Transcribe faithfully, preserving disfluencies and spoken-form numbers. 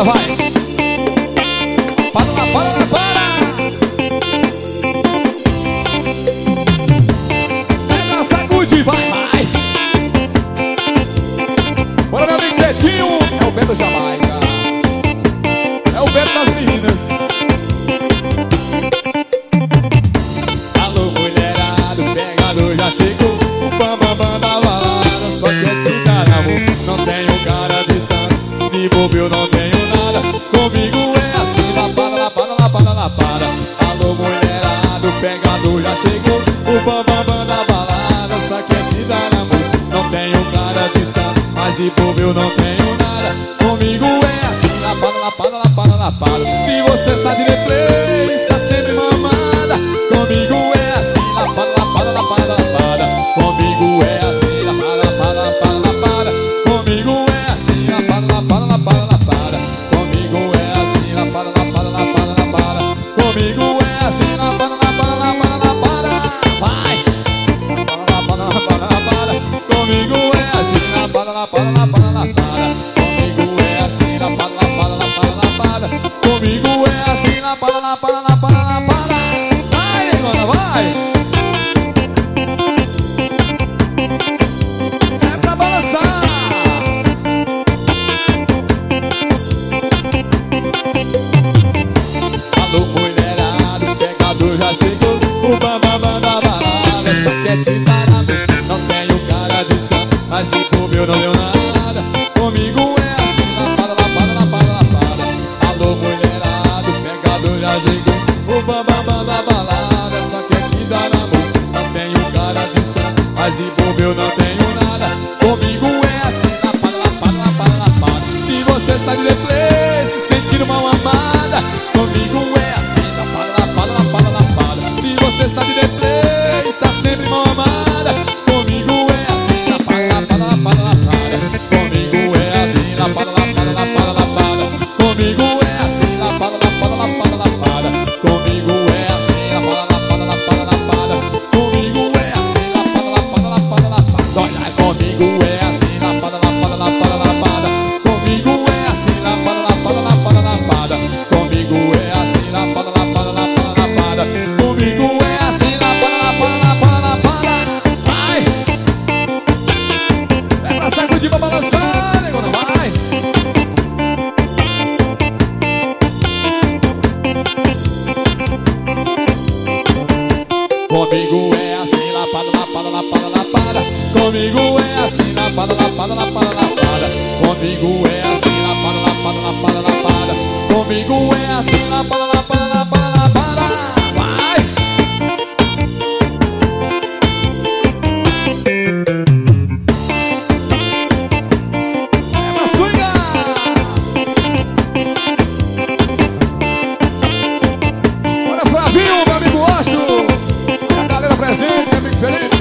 negona, vai. Para lá, para lá, para. Pega, sacude, vai, vai. Bora, meu amigo Betinho. É o Beto Jamaica. É o Beto das meninas. Alô, mulherada, o pegador já chegou. O bambam bam da balada, só quer te dar amor. Não tenho cara de santo, me envolveu, não tenho nada. Comigo é assim, lapada, lapada, lapada, lapada. Alô, mulherada, o pegador já chegou. O bambam bam da balada, só quer te dar amor. Não tenho cara de santo, mas de bobo eu não tenho nada. Comigo é assim, lapada, lapada, lapada, lapada. Se você está de replay, está sempre mamada. Comigo é assim, lapada, lapada, lapada, lapada. Comigo é assim, lapada, lapada, lapada, lapada. Comigo é assim, lapada, lapada, lapada, lapada. Comigo é assim, lapada, lapada, lapada, lapada. Comigo é assim, lapada, lapada, lapada, lapada. Vai! Lapada, lapada, lapada, lapada. Comigo é assim, lapada, lapada, lapada, lapada. Comigo é assim, lapada, lapada, lapada, lapada. Comigo é assim, lapada, lapada, lapada, lapada. Vai, negona, vai! É pra balançar! Alô, mulherada, o pegador já chegou. O bambam bam da balada, só quer te dar amor. Não tenho cara de santo, mas de bobo eu não deu nada. Comigo é assim, lapada, lapada, lapada, lapada. Alô, mulherada, o pegador já chegou. O bambam bam da balada, só quer te dar amor. Não tenho cara de santo, mas de bobo eu não tenho nada. Comigo é assim, lapada, lapada, lapada, lapada. Se você está de replay, se sentindo mal amada. Comigo é assim, lapada, lapada, lapada, lapada. Se você está de replay, está sempre mal amada. Comigo é assim, lapada, lapada, lapada, lapada. Comigo é assim, lapada, lapada, lapada, lapada. Comigo é assim, lapada, lapada, lapada, lapada. Comigo é assim, lapada, lapada, lapada, lapada. Comigo é assim, lapada, lapada, lapada, lapada. Olha, comigo é assim, lapada, lapada, lapada, lapada. Comigo é assim, lapada, lapada, lapada, lapada. Comigo é assim, lapada, lapada, lapada, lapada. Comigo é assim, lapada, lapada, lapada, lapada. Vai! É pra sacudir, pra balançar, negona, vai! Comigo é assim, lapada, lapada, lapada, lapada. Comigo é assim, lapada, lapada, lapada, lapada. Comigo é assim, lapada, lapada, lapada, lapada. Comigo é assim, lapada, lapada, lapada, lapada. Vai! É pra swingar! Bora, Flavinho, meu amigo Oxo! A galera presente, meu amigo Felipe.